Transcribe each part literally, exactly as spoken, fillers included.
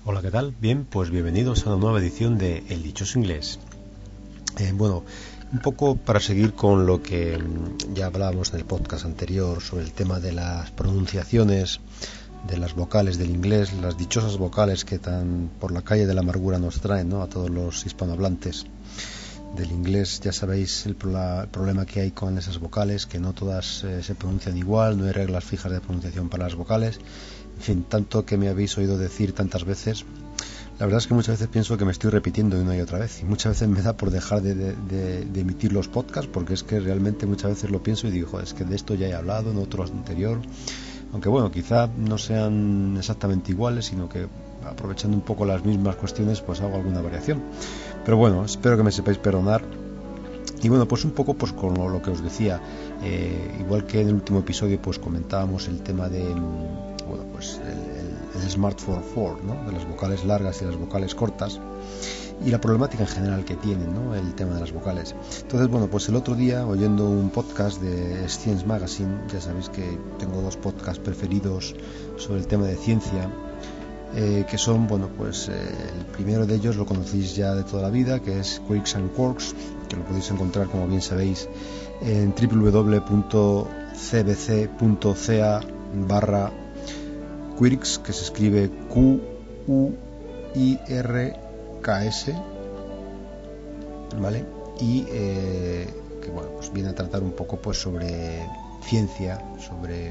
Hola, ¿qué tal? Bien, pues bienvenidos a una nueva edición de El Dichoso Inglés. Eh, bueno, un poco para seguir con lo que ya hablábamos en el podcast anterior sobre el tema de las pronunciaciones de las vocales del inglés, las dichosas vocales que tan por la calle de la amargura nos traen, ¿no?, a todos los hispanohablantes del inglés. Ya sabéis el, el problema que hay con esas vocales, que no todas eh, se pronuncian igual, no hay reglas fijas de pronunciación para las vocales. En fin, tanto que me habéis oído decir tantas veces, la verdad es que muchas veces pienso que me estoy repitiendo una y otra vez, y muchas veces me da por dejar de, de, de, de emitir los podcasts, porque es que realmente muchas veces lo pienso y digo, joder, es que de esto ya he hablado en otro anterior, aunque bueno, quizá no sean exactamente iguales, sino que aprovechando un poco las mismas cuestiones pues hago alguna variación. Pero bueno, espero que me sepáis perdonar. Y bueno, pues un poco pues con lo, lo que os decía, eh, igual que en el último episodio pues comentábamos el tema de, bueno, pues el, el, el Smart four four, ¿no?, de las vocales largas y las vocales cortas, y la problemática en general que tienen, ¿no?, el tema de las vocales. Entonces, bueno, pues el otro día, oyendo un podcast de Science Magazine, ya sabéis que tengo dos podcasts preferidos sobre el tema de ciencia, eh, que son, bueno, pues eh, el primero de ellos lo conocéis ya de toda la vida, que es Quirks and Quarks, que lo podéis encontrar, como bien sabéis, en w w w punto c b c punto c a barra Quirks, que se escribe Q U I R K S, ¿vale? Y eh, que bueno, pues viene a tratar un poco pues sobre ciencia, sobre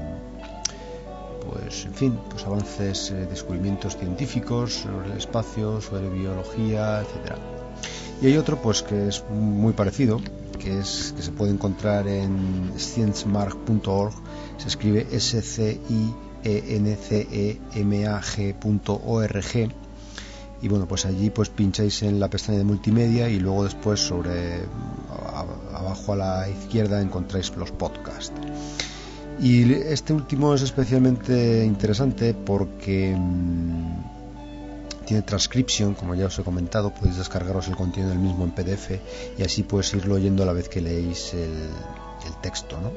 pues en fin, pues avances, eh, descubrimientos científicos sobre el espacio, sobre biología, etcétera. Y hay otro pues que es muy parecido, que es que se puede encontrar en sciencemarg punto org, se escribe S C I E N C E M A G punto org. Y bueno, pues allí pues pincháis en la pestaña de multimedia y luego después sobre a, abajo a la izquierda encontráis los podcasts. Y este último es especialmente interesante porque mmm, tiene transcripción, como ya os he comentado, podéis descargaros el contenido del mismo en P D F y así pues irlo oyendo a la vez que leéis el, el texto, ¿no?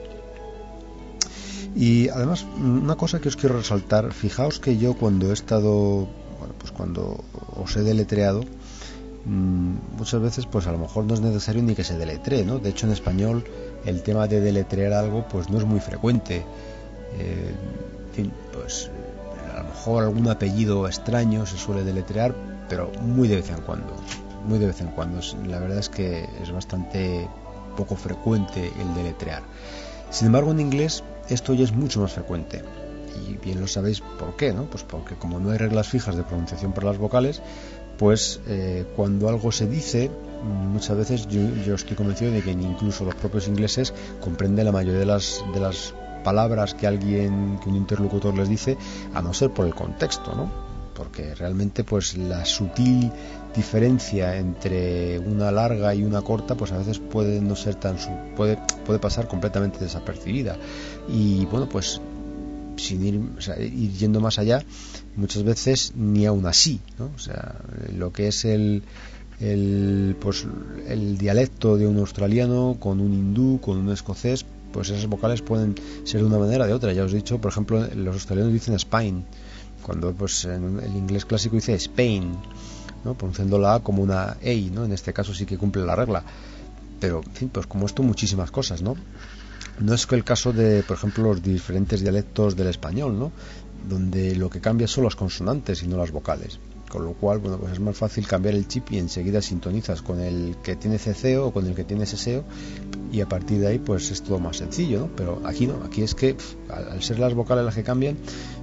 Y además, una cosa que os quiero resaltar, fijaos que yo cuando he estado, bueno, pues cuando os he deletreado, mmm, muchas veces pues a lo mejor no es necesario ni que se deletree, ¿no? De hecho en español el tema de deletrear algo pues no es muy frecuente. Eh, en fin, pues a lo mejor algún apellido extraño se suele deletrear, pero muy de vez en cuando, muy de vez en cuando. La verdad es que es bastante poco frecuente el deletrear. Sin embargo, en inglés esto ya es mucho más frecuente. Y bien lo sabéis por qué, ¿no? Pues porque como no hay reglas fijas de pronunciación para las vocales, pues eh, cuando algo se dice, muchas veces yo, yo estoy convencido de que incluso los propios ingleses comprenden la mayoría de las, de las palabras que alguien, que un interlocutor les dice, a no ser por el contexto, ¿no? Porque realmente pues la sutil diferencia entre una larga y una corta pues a veces puede no ser tan puede puede pasar completamente desapercibida. Y bueno, pues sin ir, o sea, ir yendo más allá, muchas veces ni aún así, ¿no? O sea, lo que es el el pues el dialecto de un australiano con un hindú, con un escocés, pues esas vocales pueden ser de una manera o de otra. Ya os he dicho, por ejemplo, los australianos dicen Spain, cuando pues en el inglés clásico dice Spain, ¿no?, pronunciando la A como una EI, ¿no? En este caso sí que cumple la regla. Pero, en fin, pues como esto, muchísimas cosas, ¿no? No es que el caso de, por ejemplo, los diferentes dialectos del español, ¿no?, donde lo que cambia son las consonantes y no las vocales. Con lo cual, bueno, pues es más fácil cambiar el chip y enseguida sintonizas con el que tiene ceceo o con el que tiene seseo y a partir de ahí pues es todo más sencillo, ¿no? Pero aquí no, aquí es que pff, al ser las vocales las que cambian,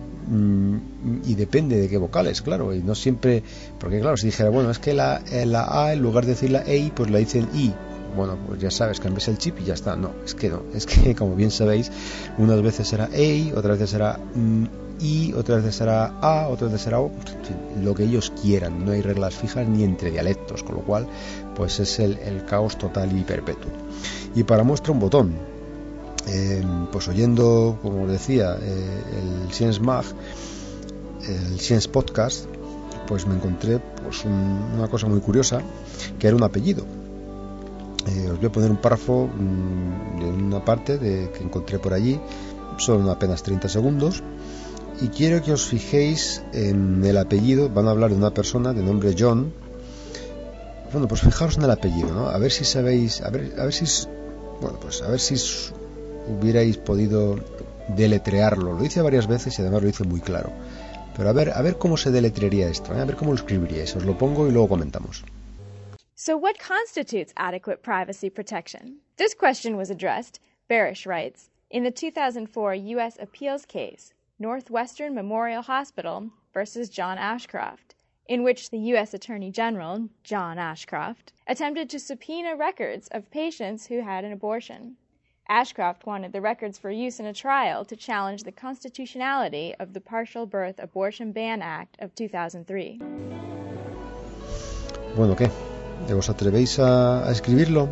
y depende de qué vocales, claro, y no siempre, porque claro, si dijera, bueno, es que la, la A, en lugar de decir la EI, pues la dicen I, bueno, pues ya sabes, cambias el chip y ya está. No, es que no, es que como bien sabéis, unas veces será EI, otras veces será mm, I, otras veces será A, otras veces será O, en fin, lo que ellos quieran, no hay reglas fijas ni entre dialectos, con lo cual pues es el, el caos total y perpetuo. Y para muestra un botón, Eh, pues oyendo, como os decía, eh, el Science Mag, el Science Podcast, pues me encontré pues un, una cosa muy curiosa, que era un apellido. Eh, os voy a poner un párrafo mmm, de una parte de, que encontré por allí, son apenas treinta segundos, y quiero que os fijéis en el apellido. Van a hablar de una persona de nombre John. Bueno, pues fijaros en el apellido, ¿no? A ver si sabéis, a ver, a ver si, bueno, pues a ver si hubierais podido deletrearlo. Lo dice varias veces y además lo dice muy claro. Pero a ver, a ver cómo se deletrearía esto, ¿eh? A ver cómo lo escribiríais. Os lo pongo y luego comentamos. So what constitutes adequate privacy protection? This question was addressed, Barish writes, in the two thousand four U S appeals case, Northwestern Memorial Hospital versus John Ashcroft, in which the U S Attorney General, John Ashcroft, attempted to subpoena records of patients who had an abortion. Ashcroft wanted the records for use in a trial to challenge the constitutionality of the Partial Birth Abortion Ban Act of two thousand three. Bueno, ¿qué? ¿Os atrevéis a, a escribirlo?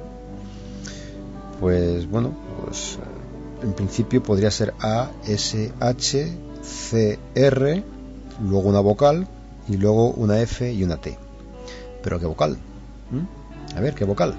Pues bueno, pues en principio podría ser A, S, H, C, R, luego una vocal y luego una F y una T. ¿Pero qué vocal? ¿Mm? A ver, ¿qué vocal?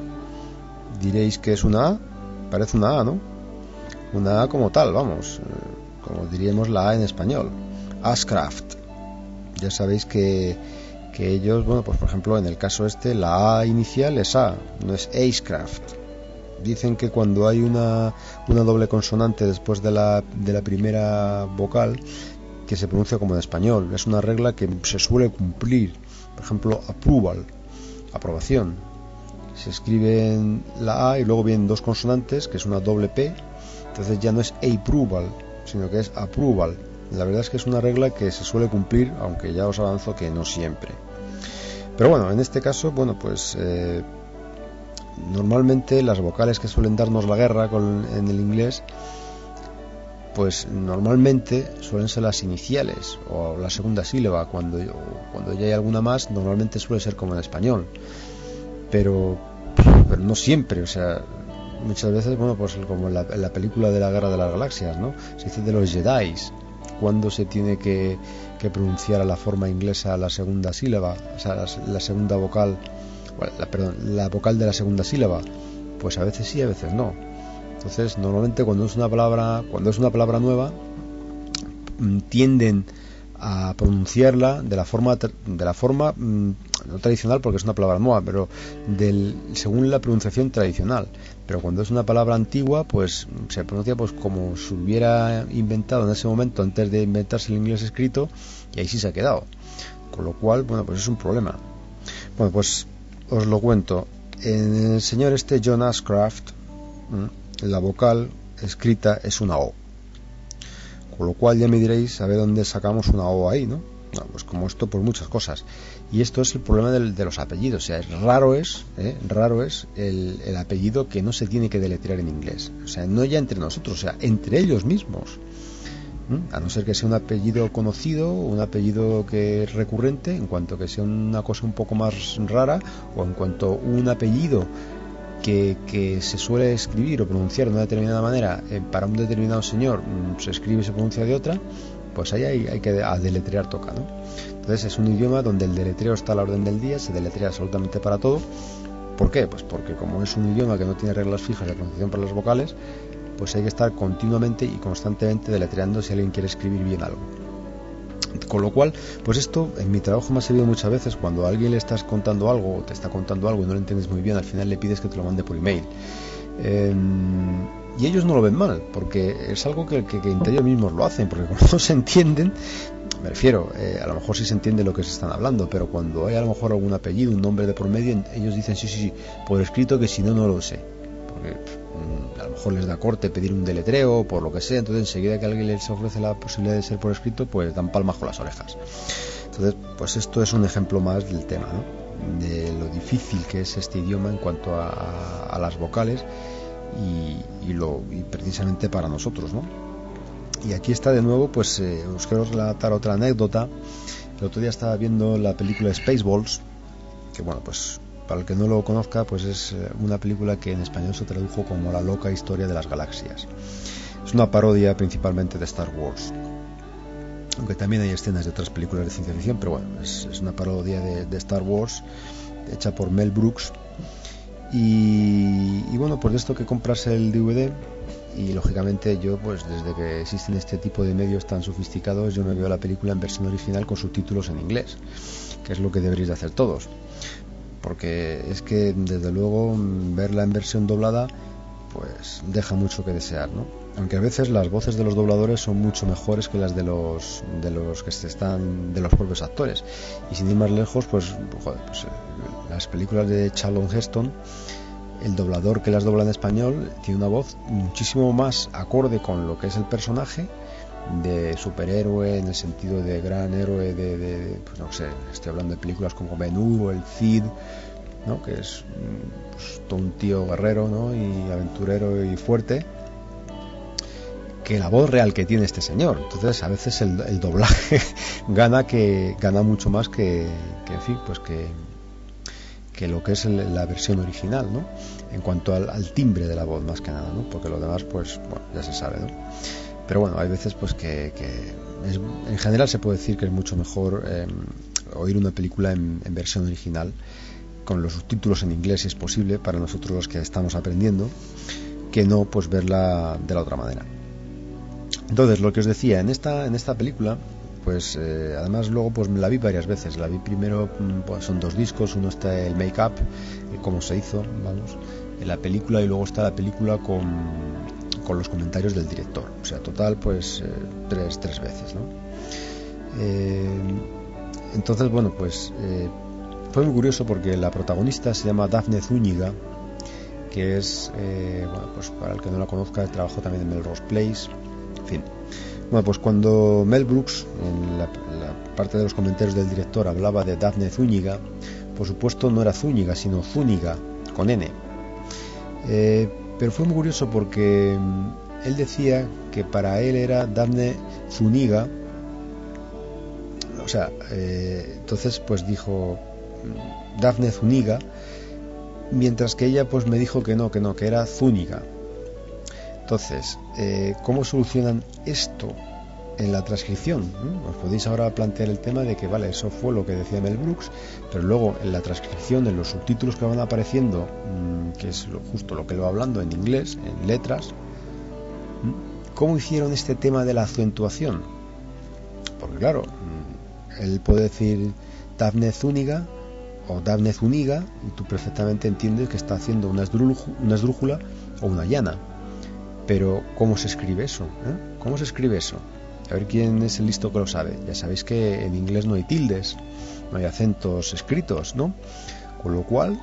Diréis que es una A, parece una A, ¿no? Una A como tal, vamos, como diríamos la A en español. Ashcroft. Ya sabéis que, que ellos, bueno, pues por ejemplo en el caso este, la A inicial es A, no es Ashcroft. Dicen que cuando hay una, una doble consonante después de la, de la primera vocal, que se pronuncia como en español. Es una regla que se suele cumplir. Por ejemplo, approval, aprobación. Se escribe en la A y luego vienen dos consonantes, que es una doble P. Entonces ya no es approval, sino que es approval. La verdad es que es una regla que se suele cumplir, aunque ya os avanzo que no siempre. Pero bueno, en este caso, bueno, pues eh, normalmente las vocales que suelen darnos la guerra con, en el inglés, pues normalmente suelen ser las iniciales o la segunda sílaba. Cuando, cuando ya hay alguna más, normalmente suele ser como en español, pero, pero no siempre. O sea, muchas veces, bueno, pues como en la, en la película de la Guerra de las Galaxias, ¿no? Se dice de los Jedi, cuando se tiene que, que pronunciar a la forma inglesa la segunda sílaba, o sea, la, la segunda vocal, bueno, la, perdón, la vocal de la segunda sílaba. Pues a veces sí, a veces no. Entonces, normalmente cuando es una palabra, cuando es una palabra nueva, tienden a pronunciarla de la forma, de la forma no tradicional, porque es una palabra nueva, pero del, según la pronunciación tradicional. Pero cuando es una palabra antigua, pues se pronuncia pues como se hubiera inventado en ese momento antes de inventarse el inglés escrito, y ahí sí se ha quedado. Con lo cual, bueno, pues es un problema. Bueno, pues os lo cuento. En el señor este John Ashcroft, la vocal escrita es una O, con lo cual ya me diréis a ver dónde sacamos una O ahí, ¿no? No, pues como esto, por muchas cosas. Y esto es el problema del, de los apellidos. O sea, es raro es, ¿eh? raro es el, el apellido que no se tiene que deletrear en inglés. O sea, no ya entre nosotros, o sea, entre ellos mismos. ¿Mm? A no ser que sea un apellido conocido, un apellido que es recurrente, en cuanto que sea una cosa un poco más rara, o en cuanto un apellido Que, que se suele escribir o pronunciar de una determinada manera eh, para un determinado señor mm, se escribe y se pronuncia de otra, pues ahí hay, hay que a deletrear toca, ¿no? Entonces es un idioma donde el deletreo está a la orden del día, se deletrea absolutamente para todo. ¿Por qué? Pues porque como es un idioma que no tiene reglas fijas de pronunciación para las vocales, pues hay que estar continuamente y constantemente deletreando si alguien quiere escribir bien algo. Con lo cual, pues esto en mi trabajo me ha servido muchas veces. Cuando a alguien le estás contando algo o te está contando algo y no lo entiendes muy bien, al final le pides que te lo mande por email. Eh, y ellos no lo ven mal, porque es algo que, que, que entre ellos mismos lo hacen, porque cuando no se entienden, me refiero, eh, a lo mejor sí se entiende lo que se están hablando, pero cuando hay a lo mejor algún apellido, un nombre de por medio, ellos dicen sí, sí, sí, por escrito, que si no, no lo sé. Porque a lo mejor les da corte pedir un deletreo por lo que sea, entonces enseguida que alguien les ofrece la posibilidad de ser por escrito, pues dan palmas con las orejas. Entonces, pues esto es un ejemplo más del tema, ¿no? De lo difícil que es este idioma en cuanto a, a, a las vocales y, y, lo, y precisamente para nosotros, ¿no? Y aquí está de nuevo, pues eh, os quiero relatar otra anécdota. El otro día estaba viendo la película Spaceballs, que bueno, pues para el que no lo conozca, pues es una película que en español se tradujo como La loca historia de las galaxias. Es una parodia principalmente de Star Wars, aunque también hay escenas de otras películas de ciencia ficción, pero bueno, es, es una parodia de, de Star Wars hecha por Mel Brooks. Y, y bueno, pues de esto que compras el D V D y lógicamente yo, pues desde que existen este tipo de medios tan sofisticados, yo me veo la película en versión original con subtítulos en inglés, que es lo que deberéis de hacer todos, porque es que desde luego verla en versión doblada pues deja mucho que desear, ¿no? Aunque a veces las voces de los dobladores son mucho mejores que las de los de los que se están de los propios actores, y sin ir más lejos, pues, joder, pues las películas de Charlton Heston, el doblador que las dobla en español tiene una voz muchísimo más acorde con lo que es el personaje de superhéroe, en el sentido de gran héroe, de, de pues no sé, estoy hablando de películas como Ben-Hur o El Cid, ¿no? Que es pues, todo un tío guerrero, ¿no? Y aventurero y fuerte, que la voz real que tiene este señor. Entonces a veces el, el doblaje gana que gana mucho más que, que en fin, pues que que lo que es el, la versión original, ¿no? En cuanto al, al timbre de la voz, más que nada, ¿no? Porque lo demás, pues, bueno, ya se sabe, ¿no? Pero bueno, hay veces, pues, que, que es, en general se puede decir que es mucho mejor eh, oír una película en, en versión original, con los subtítulos en inglés, si es posible, para nosotros los que estamos aprendiendo, que no, pues, verla de la otra manera. Entonces, lo que os decía, en esta, en esta película, pues eh, además luego pues me la vi varias veces. La vi primero, pues son dos discos, uno está el make-up, el cómo se hizo, vamos, en la película, y luego está la película con, con los comentarios del director. O sea, total, pues eh, tres, tres veces, ¿no? Eh, entonces, bueno, pues eh, fue muy curioso porque la protagonista se llama Daphne Zúñiga, que es, eh, bueno, pues para el que no la conozca, trabajó también en Melrose Place, en fin. Bueno, pues cuando Mel Brooks, en la, la parte de los comentarios del director, hablaba de Daphne Zúñiga, por supuesto no era Zúñiga, sino Zúñiga, con N. Eh, pero fue muy curioso porque él decía que para él era Daphne Zúñiga, o sea, eh, entonces pues dijo Daphne Zúñiga, mientras que ella pues me dijo que no, que no, que era Zúñiga. Entonces, eh, ¿cómo solucionan esto en la transcripción? ¿no? Os podéis ahora plantear el tema de que, vale, eso fue lo que decía Mel Brooks, pero luego en la transcripción, en los subtítulos que van apareciendo, mmm, que es lo, justo lo que lo va hablando en inglés, en letras, ¿mmm? ¿Cómo hicieron este tema de la acentuación? Porque claro, mmm, él puede decir Daphne Zúñiga o Daphne Zúñiga, y tú perfectamente entiendes que está haciendo una esdrújula, una esdrújula o una llana. Pero ¿cómo se escribe eso? ¿Eh? ¿Cómo se escribe eso? A ver quién es el listo que lo sabe. Ya sabéis que en inglés no hay tildes, no hay acentos escritos, ¿no? Con lo cual,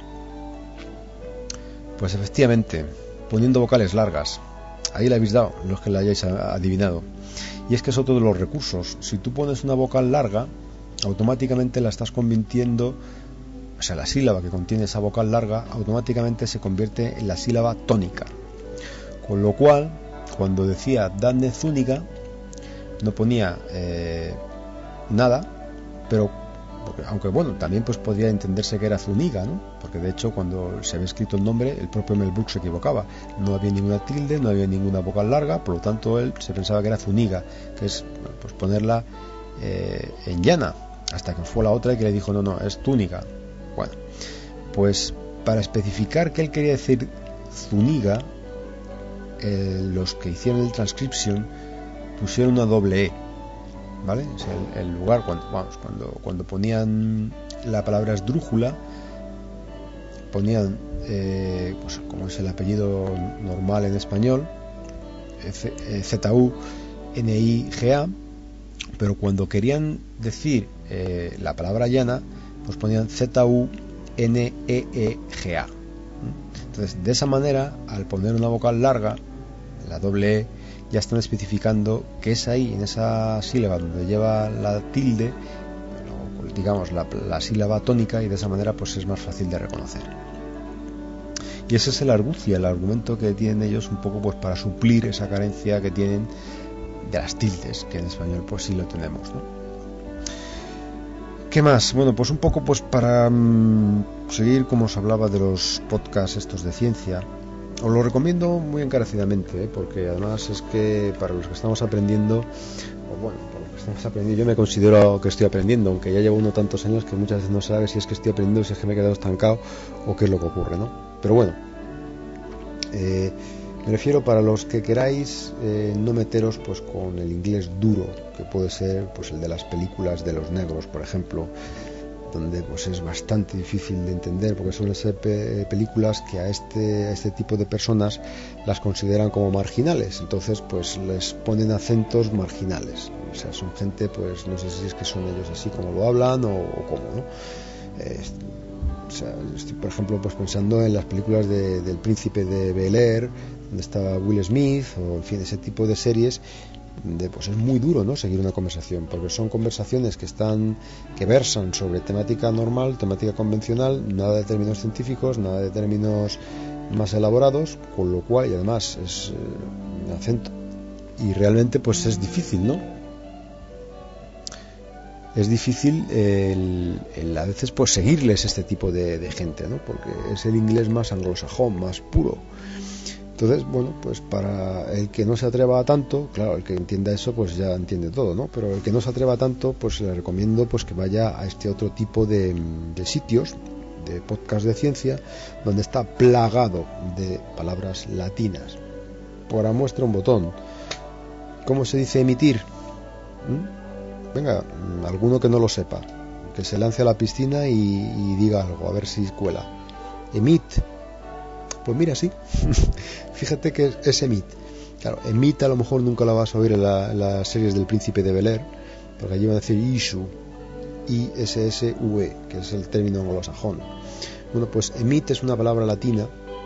pues efectivamente, poniendo vocales largas. Ahí la habéis dado, los que la hayáis adivinado. Y es que es otro de los recursos. Si tú pones una vocal larga, automáticamente la estás convirtiendo, o sea, la sílaba que contiene esa vocal larga, automáticamente se convierte en la sílaba tónica. Con lo cual, cuando decía Daphne Zúñiga, no ponía eh, nada, pero porque, aunque bueno, también pues podría entenderse que era Zúñiga, ¿no? Porque de hecho cuando se había escrito el nombre, el propio Mel Brooks se equivocaba. No había ninguna tilde, no había ninguna vocal larga, por lo tanto él se pensaba que era Zúñiga, que es pues ponerla eh, en llana, hasta que fue la otra y que le dijo no, no, es Zúñiga. Bueno, pues para especificar que él quería decir Zúñiga, Eh, los que hicieron el transcription pusieron una doble E, ¿vale? O sea, el, el lugar cuando, vamos, cuando, cuando ponían la palabra esdrújula, ponían eh, pues como es el apellido normal en español, Z U N I G A, pero cuando querían decir eh, la palabra llana, pues ponían Z U N E E G A. Entonces, de esa manera, al poner una vocal larga, la doble E, ya están especificando que es ahí, en esa sílaba donde lleva la tilde, digamos, la, la sílaba tónica, y de esa manera pues es más fácil de reconocer. Y ese es el argucia, el argumento que tienen ellos un poco pues para suplir esa carencia que tienen de las tildes, que en español pues sí lo tenemos, ¿no? ¿Qué más? Bueno, pues un poco pues para mmm, seguir, como os hablaba de los podcasts estos de ciencia, os lo recomiendo muy encarecidamente, ¿eh? Porque además es que para los que estamos aprendiendo, o bueno, para los que estamos aprendiendo, yo me considero que estoy aprendiendo, aunque ya llevo unos tantos años que muchas veces no sabes si es que estoy aprendiendo, si es que me he quedado estancado o qué es lo que ocurre, ¿no? Pero bueno, eh, Me refiero para los que queráis eh, no meteros pues con el inglés duro, que puede ser pues el de las películas de los negros, por ejemplo, donde pues es bastante difícil de entender, porque suelen ser pe- películas que a este a este tipo de personas las consideran como marginales, entonces pues les ponen acentos marginales, o sea, son gente, pues no sé si es que son ellos así como lo hablan o, o cómo, ¿no? Eh, o sea, estoy por ejemplo pues pensando en las películas de, del Príncipe de Bel-Air, donde estaba Will Smith, o en fin, ese tipo de series. De, pues es muy duro, ¿no?, seguir una conversación, porque son conversaciones que están que versan sobre temática normal, temática convencional, nada de términos científicos, nada de términos más elaborados, con lo cual, y además es eh, un acento, y realmente pues es difícil, ¿no? Es difícil el, el a veces pues seguirles este tipo de, de gente, ¿no?, porque es el inglés más anglosajón, más puro. Entonces, bueno, pues para el que no se atreva a tanto, claro, el que entienda eso pues ya entiende todo, ¿no? Pero el que no se atreva a tanto, pues le recomiendo pues que vaya a este otro tipo de, de sitios, de podcast de ciencia, donde está plagado de palabras latinas. Por muestra un botón. ¿Cómo se dice emitir? ¿Mm? Venga, alguno que no lo sepa, que se lance a la piscina y, y diga algo, a ver si cuela. Emit. Pues mira, sí. Fíjate que es emit. Claro, emit a lo mejor nunca la vas a oír en, la, en las series del Príncipe de Bel-Air, porque allí van a decir issue, I S S U E, que es el término anglosajón. Bueno, pues emit es una palabra latina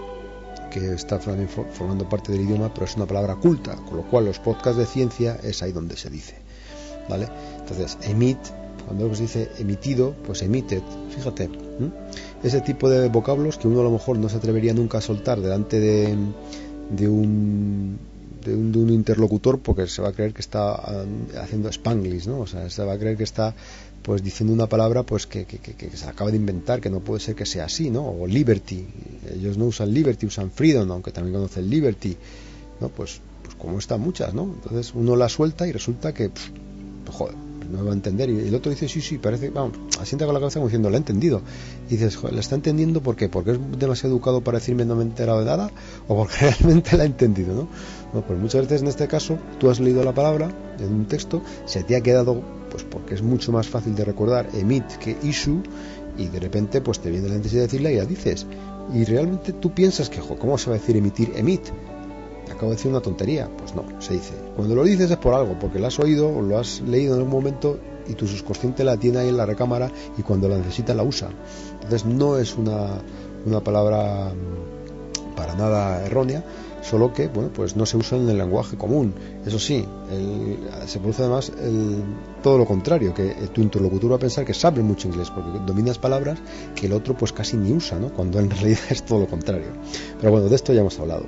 que está formando parte del idioma, pero es una palabra culta, con lo cual los podcasts de ciencia es ahí donde se dice, ¿vale? Entonces, emit, cuando se dice emitido, pues emitted, fíjate, ¿eh? Ese tipo de vocablos que uno a lo mejor no se atrevería nunca a soltar delante de, de, un, de, un, de un interlocutor, porque se va a creer que está haciendo spanglish, ¿no? O sea, se va a creer que está pues diciendo una palabra pues que, que, que, que se acaba de inventar, que no puede ser que sea así, ¿no? O liberty, ellos no usan liberty, usan freedom, aunque también conocen liberty, ¿no? Pues, pues como están muchas, ¿no? Entonces uno la suelta y resulta que, pff, pues, joder, no va a entender, y el otro dice sí, sí, parece, vamos, asienta con la cabeza como diciendo, lo he entendido, y dices, joder, ¿la está entendiendo por qué? ¿Porque es demasiado educado para decirme no me he enterado de nada? ¿O porque realmente la ha entendido, no? Bueno, pues muchas veces en este caso tú has leído la palabra en un texto, se te ha quedado, pues porque es mucho más fácil de recordar emit que issue, y de repente pues te viene la necesidad de decirla y la dices, y realmente tú piensas que, joder, ¿cómo se va a decir emitir emit? Acabo de decir una tontería. Pues no, se dice. Cuando lo dices es por algo, porque lo has oído o lo has leído en algún momento y tu subconsciente la tiene ahí en la recámara y cuando la necesita la usa. Entonces no es una, una palabra para nada errónea, solo que, bueno, pues no se usa en el lenguaje común. Eso sí, el, se produce además el, todo lo contrario, que tu interlocutor va a pensar que sabe mucho inglés porque dominas palabras que el otro pues casi ni usa, ¿no? Cuando en realidad es todo lo contrario. Pero bueno, de esto ya hemos hablado.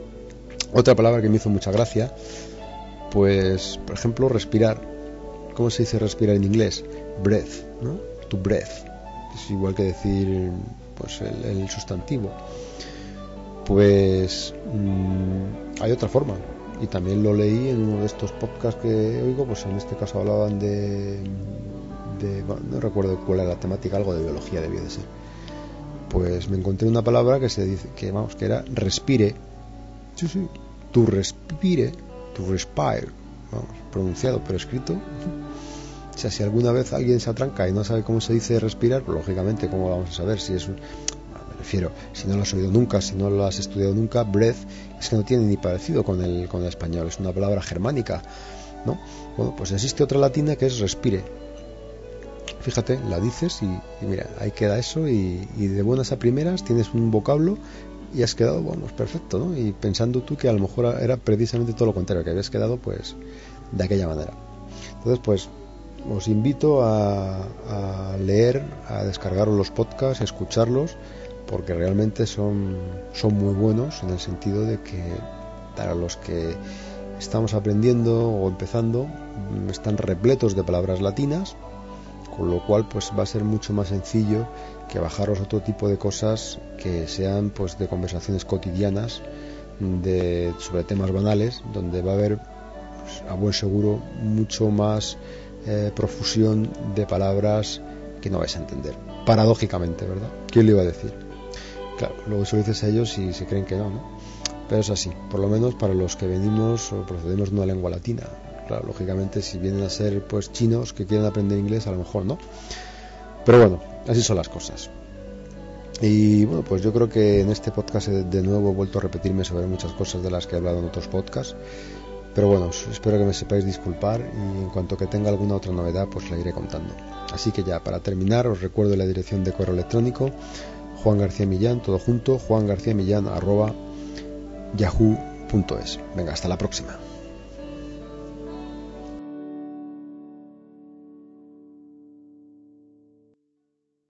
Otra palabra que me hizo mucha gracia, pues, por ejemplo, respirar. ¿Cómo se dice respirar en inglés? Breath, ¿no? To breath. Es igual que decir, pues, el, el sustantivo. Pues, mmm, hay otra forma. Y también lo leí en uno de estos podcasts que oigo, pues en este caso hablaban de, de bueno, no recuerdo cuál era la temática, algo de biología debió de ser. Pues me encontré una palabra que se dice, que vamos, que era respire. Sí, sí, tu respire, tu respire, vamos, pronunciado pero escrito. O sea, si alguna vez alguien se atranca y no sabe cómo se dice respirar, pues lógicamente, ¿cómo lo vamos a saber? Si es un, bueno, me refiero, si no lo has oído nunca, si no lo has estudiado nunca, breath, es que no tiene ni parecido con el, con el español, es una palabra germánica, ¿no? Bueno, pues existe otra latina que es respire. Fíjate, la dices y, y mira, ahí queda eso y, y de buenas a primeras tienes un vocablo y has quedado, bueno, pues perfecto, ¿no? Y pensando tú que a lo mejor era precisamente todo lo contrario, que habías quedado pues de aquella manera. Entonces, pues os invito a, a leer, a descargar los podcasts, a escucharlos, porque realmente son, son muy buenos en el sentido de que para los que estamos aprendiendo o empezando están repletos de palabras latinas, con lo cual pues va a ser mucho más sencillo que bajaros otro tipo de cosas que sean pues de conversaciones cotidianas de, sobre temas banales, donde va a haber pues, a buen seguro mucho más eh, profusión de palabras que no vais a entender, paradójicamente, ¿verdad? ¿Quién le iba a decir? Claro, luego se lo dices a ellos y se creen que no, ¿no? pero es así, por lo menos para los que venimos o procedemos de una lengua latina. Claro, lógicamente si vienen a ser pues chinos que quieren aprender inglés, a lo mejor no, pero bueno, así son las cosas. Y bueno, pues yo creo que en este podcast de nuevo he vuelto a repetirme sobre muchas cosas de las que he hablado en otros podcasts, pero bueno, espero que me sepáis disculpar y en cuanto que tenga alguna otra novedad pues la iré contando. Así que ya, para terminar, os recuerdo la dirección de correo electrónico: Juan García Millán, todo junto, juan garcía millán arroba yahoo punto es. Venga, hasta la próxima.